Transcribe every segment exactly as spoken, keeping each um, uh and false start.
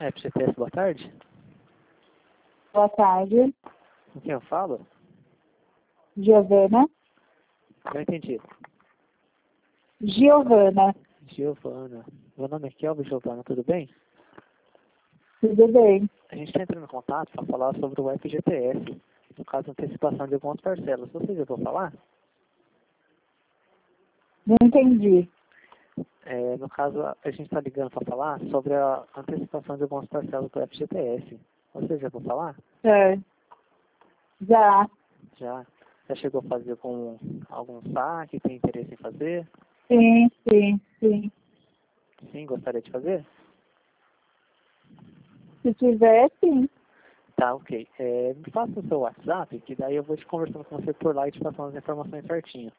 F G T S, boa tarde. Boa tarde. Com quem eu falo? Giovana. Não entendi. Giovana. Giovana. Meu nome é Kelvin, Giovana, tudo bem? Tudo bem? A gente está entrando em contato para falar sobre o F G T S, no caso, antecipação de algumas parcelas. Você já ouviu falar? Não entendi. É, no caso, a gente está ligando para falar sobre a antecipação de algumas parcelas do F G T S. Você já ouviu falar? É. Já. Já. Já chegou a fazer com algum saque? Tem interesse em fazer? Sim, sim, sim. Sim, gostaria de fazer? Se tiver, sim. Tá, ok. É, me faça o seu WhatsApp, que daí eu vou te conversando com você por lá e te passando as informações certinho.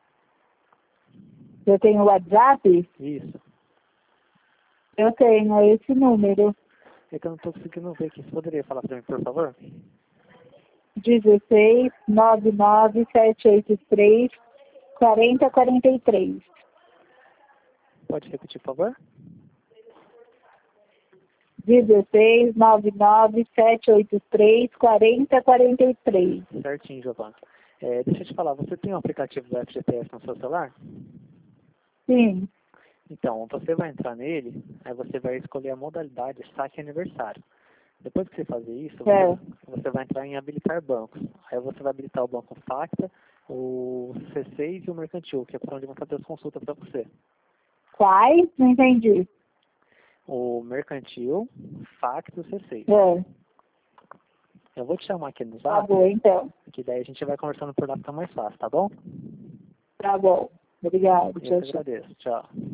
Eu tenho WhatsApp? Isso. Eu tenho esse número. É que eu não estou conseguindo ver aqui. Você poderia falar para mim, por favor? dezesseis, nove nove, sete oito três, quarenta, quarenta e três. Pode repetir, por favor? dezesseis, nove nove, sete oito três, quarenta, quarenta e três. Certinho, Giovana. É, deixa eu te falar, você tem um aplicativo do F G T S no seu celular? Sim. Então, você vai entrar nele, aí você vai escolher a modalidade saque aniversário. Depois que você fazer isso, É. você, você vai entrar em habilitar bancos. Aí você vai habilitar o banco Facta, o C seis e o Mercantil, que é por onde vão fazer as consultas para você. Quais? Não entendi. O Mercantil, Facta e o C seis. É. Eu vou te chamar aqui no Tá zap, bom, então. que daí a gente vai conversando por lá, fica mais fácil, tá bom? Tá bom. Obrigado. Eu Tchau, que tchau. agradeço. Tchau.